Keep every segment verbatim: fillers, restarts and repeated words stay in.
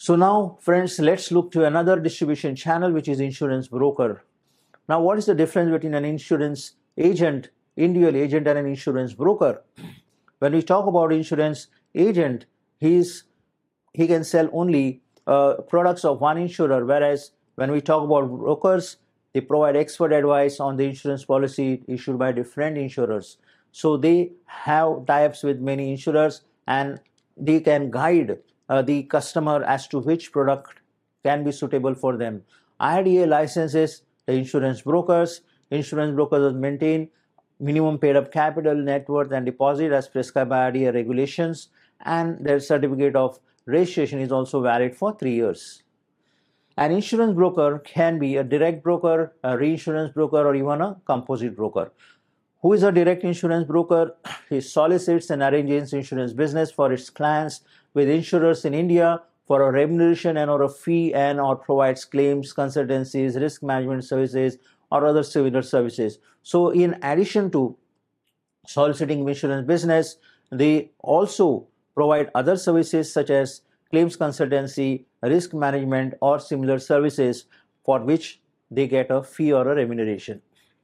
So now, friends, let's look to another distribution channel, which is insurance broker. Now, what is the difference between an insurance agent, individual agent, and an insurance broker? When we talk about insurance agent, he's he can sell only uh, products of one insurer, whereas when we talk about brokers, they provide expert advice on the insurance policy issued by different insurers. So they have tie-ups with many insurers, and they can guide uh, the customer as to which product can be suitable for them. I R D A licenses the insurance brokers. Insurance brokers maintain minimum paid up capital, net worth, and deposit as prescribed by I R D A regulations, and their certificate of registration is also valid for three years. An insurance broker can be a direct broker, a reinsurance broker, or even a composite broker. Who is a direct insurance broker? He solicits and arranges insurance business for its clients with insurers in India for a remuneration and or a fee, and or provides claims, consultancies, risk management services, or other similar services. So in addition to soliciting insurance business, they also provide other services such as claims consultancy, risk management, or similar services for which they get a fee or a remuneration.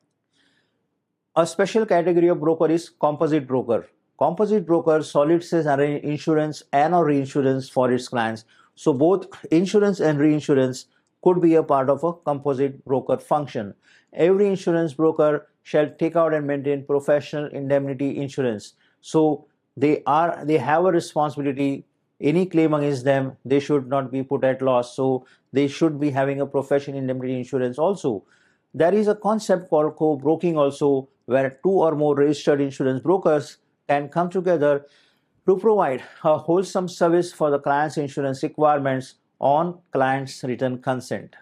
A special category of broker is composite broker. Composite broker solicits insurance and or reinsurance for its clients. So both insurance and reinsurance could be a part of a composite broker function. Every insurance broker shall take out and maintain professional indemnity insurance. So they are they have a responsibility. Any claim against them, they should not be put at loss. So they should be having a professional indemnity insurance also. There is a concept called co-broking also, where two or more registered insurance brokers can come together to provide a wholesome service for the client's insurance requirements on client's written consent.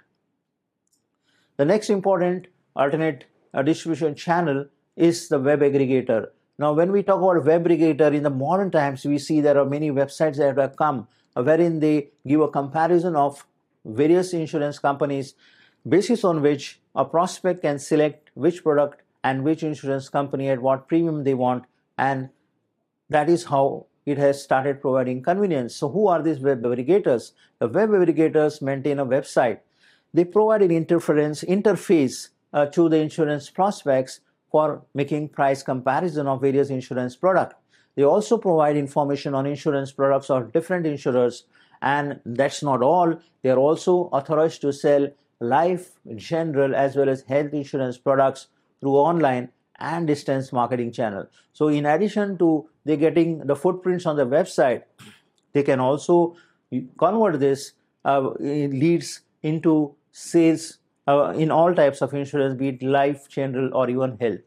The next important alternate uh, distribution channel is the web aggregator. Now, when we talk about web aggregator in the modern times, we see there are many websites that have come uh, wherein they give a comparison of various insurance companies, basis on which a prospect can select which product and which insurance company at what premium they want, and that is how it has started providing convenience. So who are these web aggregators? The web aggregators maintain a website. They provide an interference interface uh, to the insurance prospects for making price comparison of various insurance products. They also provide information on insurance products of different insurers, and that's not all. They are also authorized to sell life, general, as well as health insurance products through online and distance marketing channel. So in addition to they getting the footprints on the website, they can also convert this uh, leads into sales uh, in all types of insurance, be it life, general, or even health.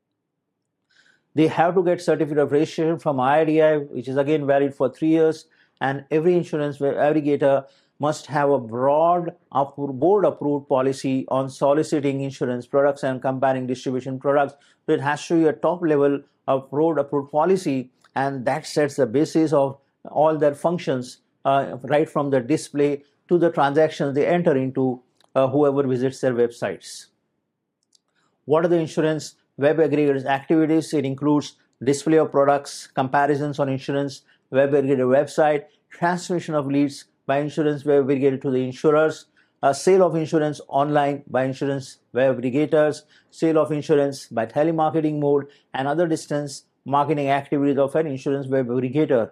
They have to get certificate of registration from I R D A I, which is again valid for three years, and every insurance aggregator must have a broad board approved policy on soliciting insurance products and comparing distribution products. So it has to be a top level of board approved policy, and that sets the basis of all their functions, uh, right from the display to the transactions they enter into uh, whoever visits their websites. What are the insurance web aggregators activities? It includes display of products, comparisons on insurance web aggregator website, transmission of leads by insurance web aggregator to the insurers, a sale of insurance online by insurance web aggregators, sale of insurance by telemarketing mode, and other distance marketing activities of an insurance web aggregator.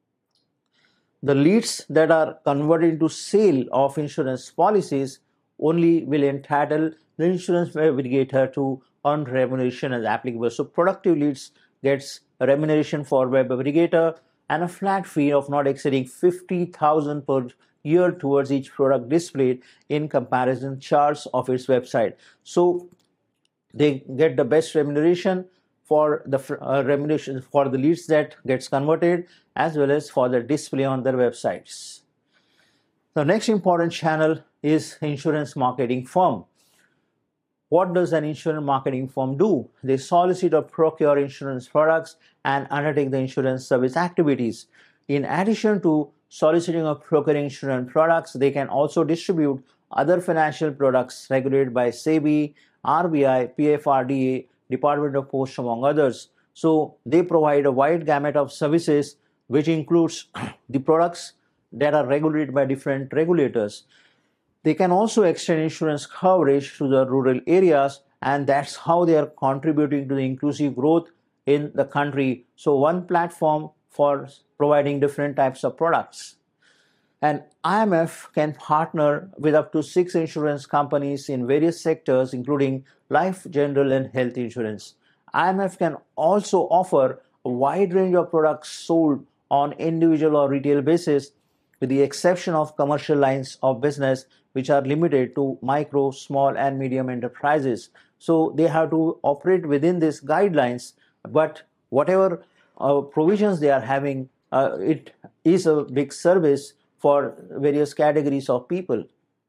The leads that are converted into sale of insurance policies only will entitle the insurance web aggregator to earn remuneration as applicable. So productive leads gets a remuneration for web aggregator and a flat fee of not exceeding fifty thousand per year towards each product displayed in comparison charts of its website. So they get the best remuneration for the uh, remuneration for the leads that gets converted, as well as for the display on their websites. The next important channel is insurance marketing firm. What does an insurance marketing firm do? They solicit or procure insurance products and undertake the insurance service activities. In addition to soliciting or procuring insurance products, they can also distribute other financial products regulated by SEBI, R B I, P F R D A, Department of Post, among others. So they provide a wide gamut of services, which includes the products that are regulated by different regulators. They can also extend insurance coverage to the rural areas, and that's how they are contributing to the inclusive growth in the country. So one platform for providing different types of products. And I M F can partner with up to six insurance companies in various sectors, including life, general, and health insurance. I M F can also offer a wide range of products sold on individual or retail basis, with the exception of commercial lines of business, which are limited to micro, small, and medium enterprises. So they have to operate within these guidelines, but whatever uh, provisions they are having, uh, it is a big service for various categories of people.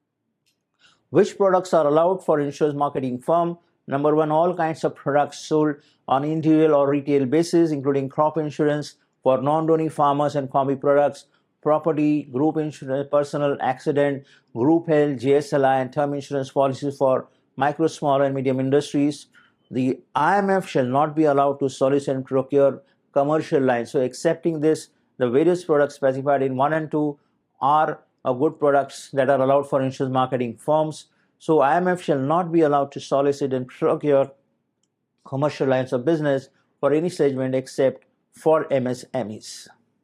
Which products are allowed for insurance marketing firm? Number one, all kinds of products sold on individual or retail basis, including crop insurance for non-downy farmers and combi products, property, group insurance, personal accident, group health, G S L I, and term insurance policies for micro, small, and medium industries. The I M F shall not be allowed to solicit and procure commercial lines. So accepting this, the various products specified in one and two are uh, good products that are allowed for insurance marketing firms. So I M F shall not be allowed to solicit and procure commercial lines of business for any segment except for M S M Es.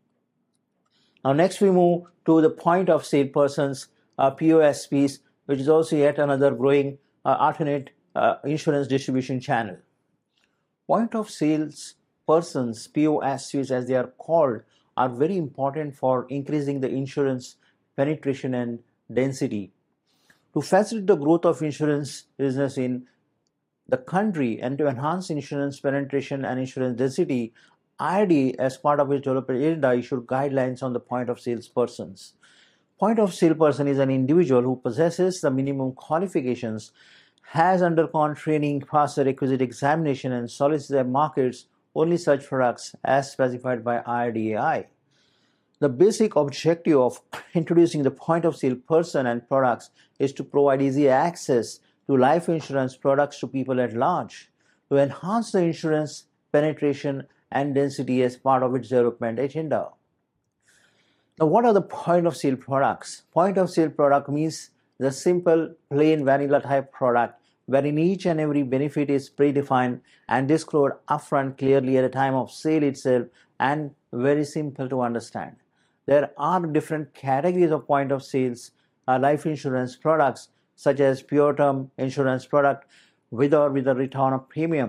Now next we move to the point of sale persons, uh, P O S Ps, which is also yet another growing uh, alternate uh, insurance distribution channel. Point of sales persons, P O S Ps as they are called, are very important for increasing the insurance penetration and density. To facilitate the growth of insurance business in the country and to enhance insurance penetration and insurance density, I R D A, as part of its development agenda, issued guidelines on the point of sales persons. Point of sale person is an individual who possesses the minimum qualifications, has undergone training, passed the requisite examination, and solicits and markets only such products as specified by I R D A I. The basic objective of introducing the point of sale person and products is to provide easy access to life insurance products to people at large, to enhance the insurance penetration and density as part of its development agenda. Now, what are the point of sale products? Point of sale product means the simple, plain vanilla type product wherein each and every benefit is predefined and disclosed upfront clearly at the time of sale itself and very simple to understand. There are different categories of point of sales uh, life insurance products, such as pure term insurance product with or with a return of premium,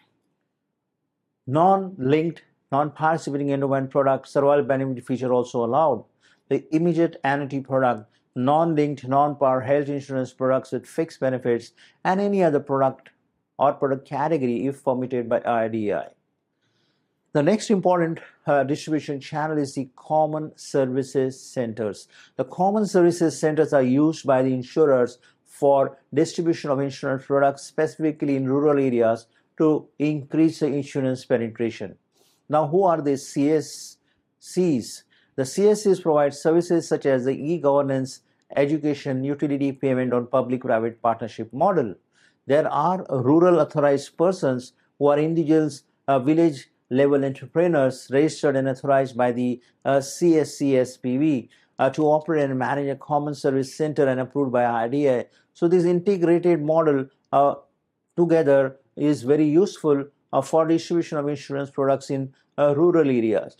non-linked, non-participating endowment product, survival benefit feature also allowed, the immediate annuity product, non-linked, non-par health insurance products with fixed benefits, and any other product or product category if permitted by I R D A I. The next important uh, distribution channel is the common services centers. The common services centers are used by the insurers for distribution of insurance products, specifically in rural areas, to increase the insurance penetration. Now, who are the C S Cs? The C S Cs provide services such as the e-governance, education, utility payment on public-private partnership model. There are rural authorized persons who are individuals, uh, village level entrepreneurs registered and authorized by the uh, C S C S P V uh, to operate and manage a common service center and approved by I R D A I. So this integrated model uh, together is very useful uh, for distribution of insurance products in uh, rural areas.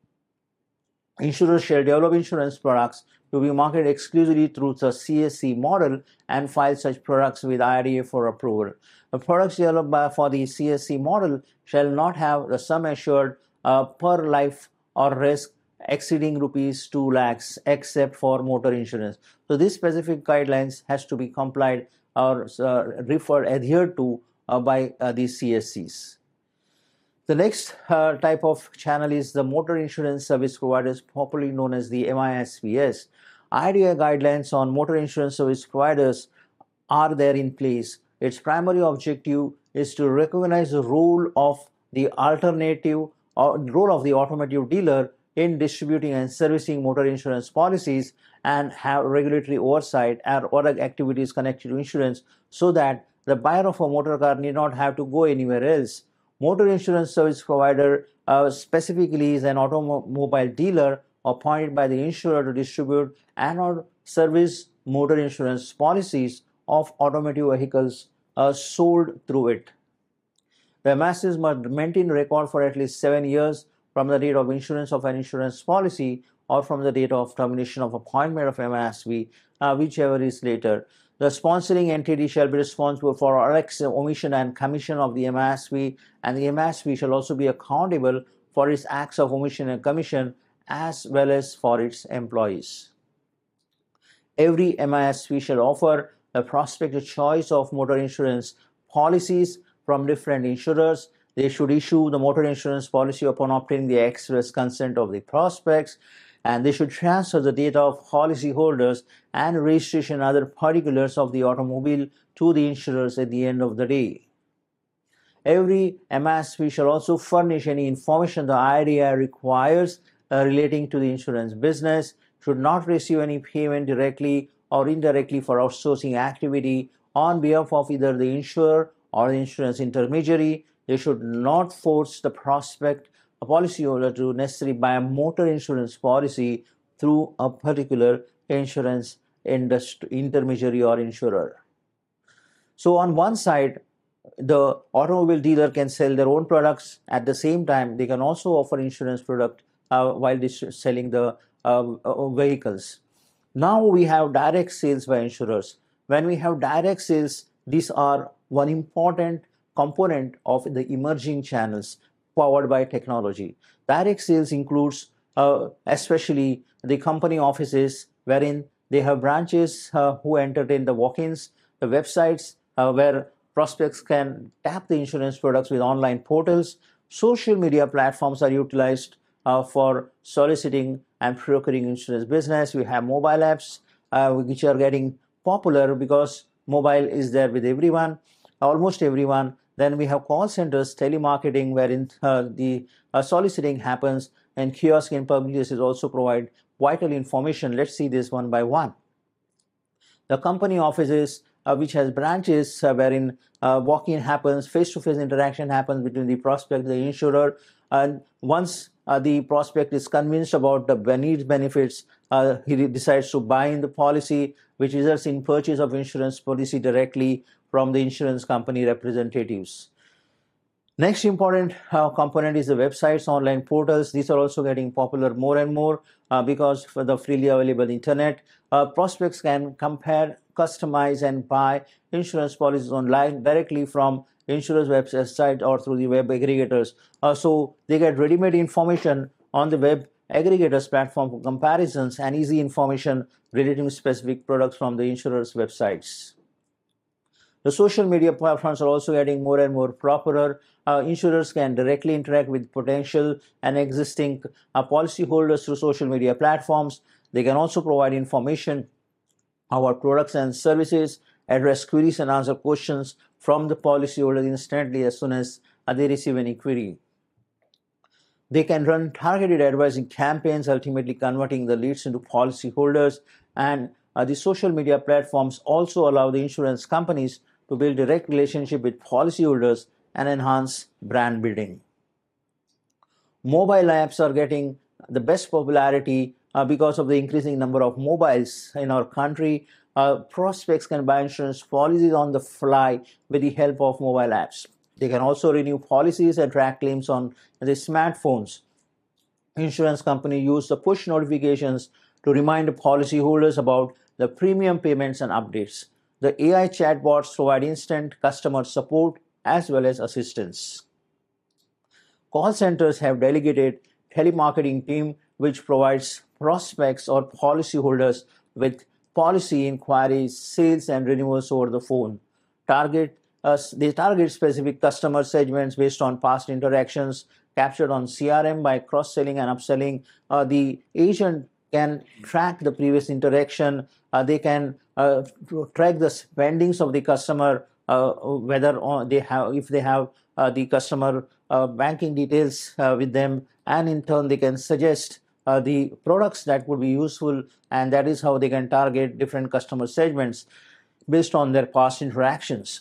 Insurers shall develop insurance products to be marketed exclusively through the C S C model and file such products with I R D A for approval. The products developed by, for the C S C model shall not have the sum assured uh, per life or risk exceeding rupees two lakhs except for motor insurance. So these specific guidelines has to be complied or uh, referred adhered to uh, by uh, the C S Cs. The next uh, type of channel is the motor insurance service providers, popularly known as the M I S P S. I R D A I guidelines on motor insurance service providers are there in place. Its primary objective is to recognize the role of the alternative or role of the automotive dealer in distributing and servicing motor insurance policies and have regulatory oversight and other activities connected to insurance so that the buyer of a motor car need not have to go anywhere else. Motor insurance service provider uh, specifically is an automobile dealer appointed by the insurer to distribute and or service motor insurance policies of automotive vehicles uh, sold through it. The M A S Vs must maintain record for at least seven years from the date of insurance of an insurance policy or from the date of termination of appointment of M A S V, uh, whichever is later. The sponsoring entity shall be responsible for X omission and commission of the M A S V, and the M A S V shall also be accountable for its acts of omission and commission as well as for its employees. Every M A S V shall offer the prospect a choice of motor insurance policies from different insurers. They should issue the motor insurance policy upon obtaining the express consent of the prospects, and they should transfer the data of policyholders and registration and other particulars of the automobile to the insurers at the end of the day. Every M A S V shall also furnish any information the I R D A I requires uh, relating to the insurance business, should not receive any payment directly or indirectly for outsourcing activity on behalf of either the insurer or the insurance intermediary. They should not force the prospect, a policyholder, to necessarily buy a motor insurance policy through a particular insurance industry, intermediary or insurer. So on one side, the automobile dealer can sell their own products. At the same time, they can also offer insurance product uh, while selling the uh, uh, vehicles. Now we have direct sales by insurers. When we have direct sales, these are one important component of the emerging channels powered by technology. Direct sales includes uh, especially the company offices, wherein they have branches uh, who entertain the walk-ins, the websites uh, where prospects can tap the insurance products with online portals. Social media platforms are utilized uh, for soliciting and procuring insurance business. We have mobile apps uh, which are getting popular because mobile is there with everyone, almost everyone. Then we have call centers, telemarketing, wherein uh, the uh, soliciting happens, and kiosk in public places also provide vital information. Let's see this one by one. The company offices, uh, which has branches uh, wherein uh, walk-in happens, face-to-face interaction happens between the prospect and the insurer. And once uh, the prospect is convinced about the needs benefits, uh, he decides to buy in the policy, which results in purchase of insurance policy directly from the insurance company representatives. Next important uh, component is the websites, online portals. These are also getting popular more and more uh, because for the freely available internet, uh, prospects can compare, customize, and buy insurance policies online directly from insurance website or through the web aggregators. Uh, so they get ready-made information on the web aggregators platform for comparisons and easy information relating to specific products from the insurers' websites. The social media platforms are also getting more and more popular. Uh, insurers can directly interact with potential and existing uh, policyholders through social media platforms. They can also provide information about products and services, address queries and answer questions from the policyholder instantly as soon as uh, they receive any query. They can run targeted advertising campaigns, ultimately converting the leads into policyholders. And uh, the social media platforms also allow the insurance companies to build direct relationship with policyholders and enhance brand building. Mobile apps are getting the best popularity uh, because of the increasing number of mobiles in our country. Uh, prospects can buy insurance policies on the fly with the help of mobile apps. They can also renew policies and track claims on the smartphones. Insurance companies use the push notifications to remind policyholders about the premium payments and updates. The A I chatbots provide instant customer support as well as assistance. Call centers have delegated telemarketing team which provides prospects or policyholders with policy inquiries, sales, and renewals over the phone. Target uh, they target specific customer segments based on past interactions captured on C R M. By cross-selling and upselling, uh, the agent can track the previous interaction. Uh, they can uh, track the spendings of the customer, uh, whether they have, if they have uh, the customer uh, banking details uh, with them, and in turn they can suggest uh, the products that would be useful, and that is how they can target different customer segments based on their past interactions.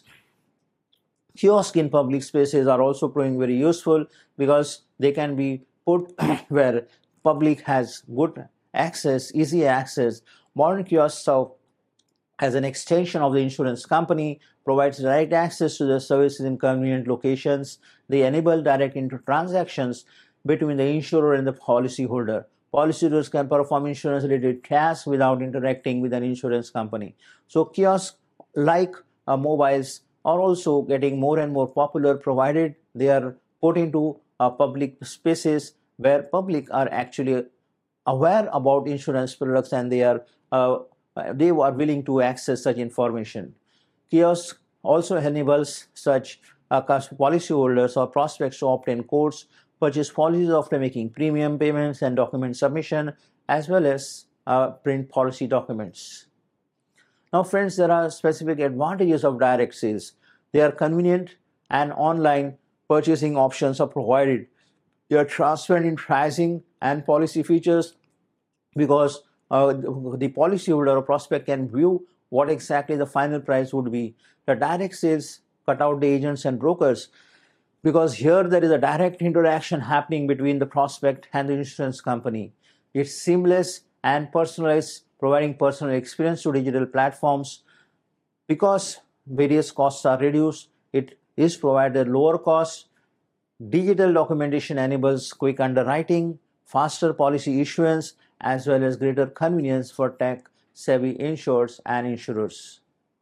Kiosks in public spaces are also proving very useful because they can be put where public has good access, easy access. Modern kiosks serve as an extension of the insurance company, provides direct access to the services in convenient locations. They enable direct inter transactions between the insurer and the policyholder. Policyholders can perform insurance-related tasks without interacting with an insurance company. So kiosks, like uh, mobiles, are also getting more and more popular, provided they are put into uh, public spaces where public are actually aware about insurance products, and they are uh, they are willing to access such information. Kiosk also enables such uh, policyholders or prospects to obtain quotes, purchase policies after making premium payments and document submission, as well as uh, print policy documents. Now friends, there are specific advantages of direct sales. They are convenient, and online purchasing options are provided. They are transparent in pricing and policy features, because uh, the policyholder or prospect can view what exactly the final price would be. The direct sales cut out the agents and brokers, because here there is a direct interaction happening between the prospect and the insurance company. It's seamless and personalized, providing personal experience to digital platforms. Because various costs are reduced, it is provided lower cost. Digital documentation enables quick underwriting, faster policy issuance, as well as greater convenience for tech-savvy insurers and insurers.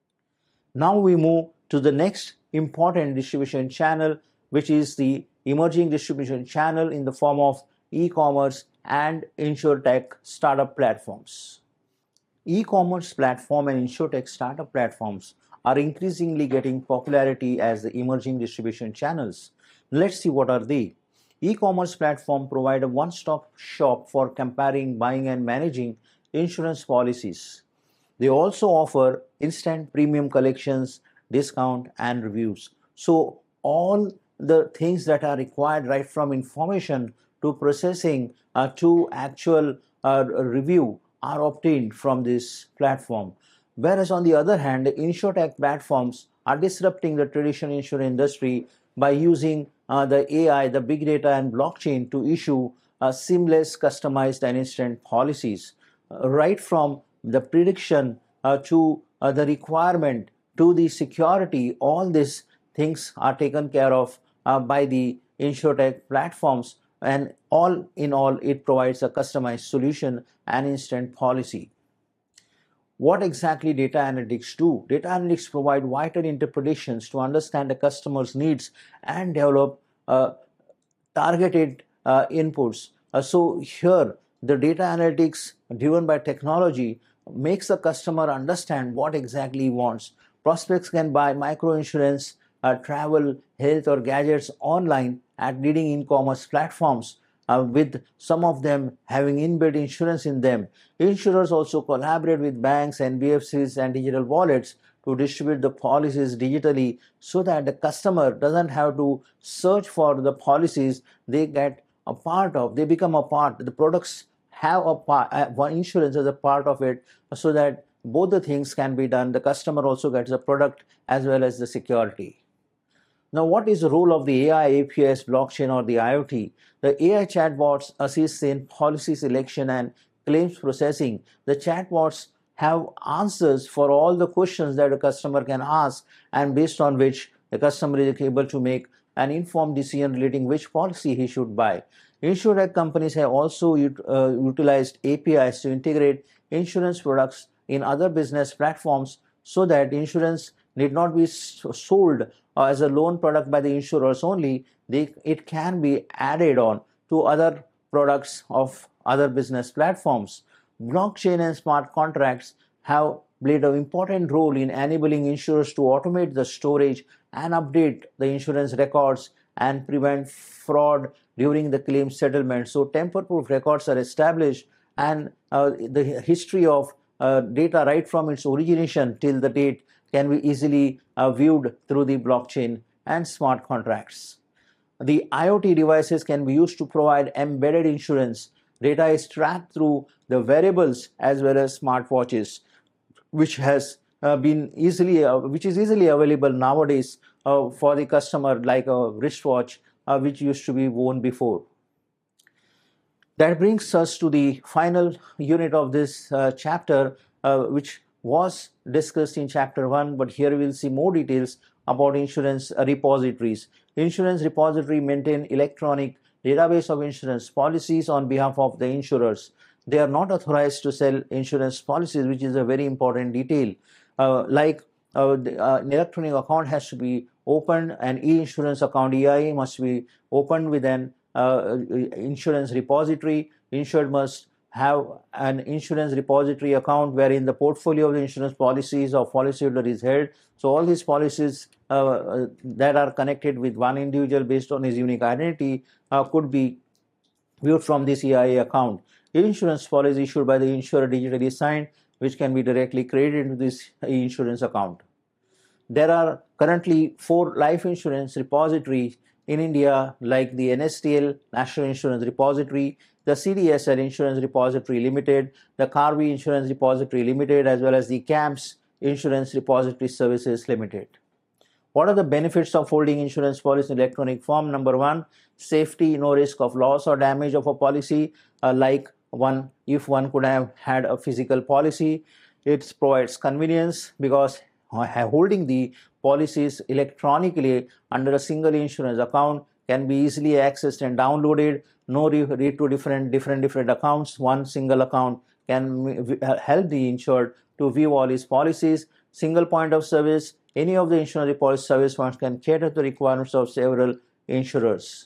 Now we move to the next important distribution channel, which is the emerging distribution channel in the form of e-commerce and insurtech startup platforms. E-commerce platform and insurtech startup platforms are increasingly getting popularity as the emerging distribution channels. Let's see what are they. E-commerce platforms provide a one-stop shop for comparing, buying, and managing insurance policies. They also offer instant premium collections, discount, and reviews. So all the things that are required, right from information to processing uh, to actual uh, review, are obtained from this platform. Whereas on the other hand, the insurtech platforms are disrupting the traditional insurance industry by using uh, the A I, the big data, and blockchain to issue uh, seamless, customized, and instant policies, uh, right from the prediction uh, to uh, the requirement to the security. All these things are taken care of uh, by the insurtech platforms, and all in all, it provides a customized solution and instant policy. What exactly data analytics do? Data analytics provide vital interpretations to understand the customer's needs and develop uh, targeted uh, inputs. Uh, so here, the data analytics driven by technology makes the customer understand what exactly he wants. Prospects can buy micro-insurance, uh, travel, health, or gadgets online at leading e-commerce platforms, Uh, with some of them having inbuilt insurance in them. Insurers also collaborate with banks, N B F Cs, and digital wallets to distribute the policies digitally, so that the customer doesn't have to search for the policies. They get a part of, they become a part, the products have a part, uh, insurance as a part of it, so that both the things can be done. The customer also gets the product as well as the security. Now, what is the role of the A I, A P Is, blockchain, or the I O T? The A I chatbots assist in policy selection and claims processing. The chatbots have answers for all the questions that a customer can ask, and based on which the customer is able to make an informed decision relating which policy he should buy. Insurtech companies have also ut uh, utilized A P Is to integrate insurance products in other business platforms, so that insurance need not be sold uh, as a loan product by the insurers only. They, it can be added on to other products of other business platforms. Blockchain and smart contracts have played an important role in enabling insurers to automate the storage and update the insurance records and prevent fraud during the claim settlement. So tamper-proof records are established, and uh, the history of uh, data right from its origination till the date can be easily uh, viewed through the blockchain and smart contracts. The I O T devices can be used to provide embedded insurance. Data is tracked through the wearables as well as smartwatches, which has uh, been easily, uh, which is easily available nowadays uh, for the customer, like a wristwatch, uh, which used to be worn before. That brings us to the final unit of this uh, chapter, uh, which was discussed in chapter one, but here we will see more details about insurance repositories. Insurance repository maintain electronic database of insurance policies on behalf of the insurers. They are not authorized to sell insurance policies, which is a very important detail. Uh, like uh, the, uh, an electronic account has to be opened, an e-insurance account, E I A, must be opened with an uh, insurance repository. Insured must have an insurance repository account wherein the portfolio of the insurance policies of policyholder is held. So all these policies uh, that are connected with one individual based on his unique identity uh, could be viewed from this E I A account. Insurance policy issued by the insurer digitally signed, which can be directly credited into this insurance account. There are currently four life insurance repositories in India, like the N S T L, National Insurance Repository, the C D S L Insurance Repository Limited, the Karvy Insurance Repository Limited, as well as the C A M S Insurance Repository Services Limited. What are the benefits of holding insurance policy in electronic form? Number one, safety, no risk of loss or damage of a policy, uh, like one if one could have had a physical policy. It provides convenience because holding the policies electronically under a single insurance account can be easily accessed and downloaded. No read to different different different accounts. One single account can help the insured to view all his policies. Single point of service. Any of the insurance policy service points can cater to the requirements of several insurers.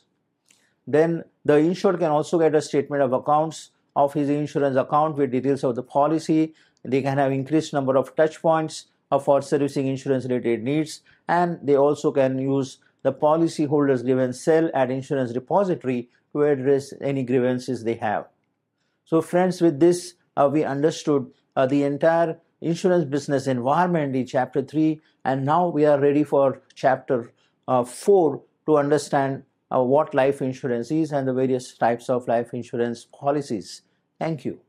Then the insured can also get a statement of accounts of his insurance account with details of the policy. They can have increased number of touch points for servicing insurance related needs, and they also can use the policyholders grievance cell at insurance repository to address any grievances they have. So friends, with this uh, we understood uh, the entire insurance business environment in chapter three, and now we are ready for chapter uh, four to understand uh, what life insurance is and the various types of life insurance policies. Thank you.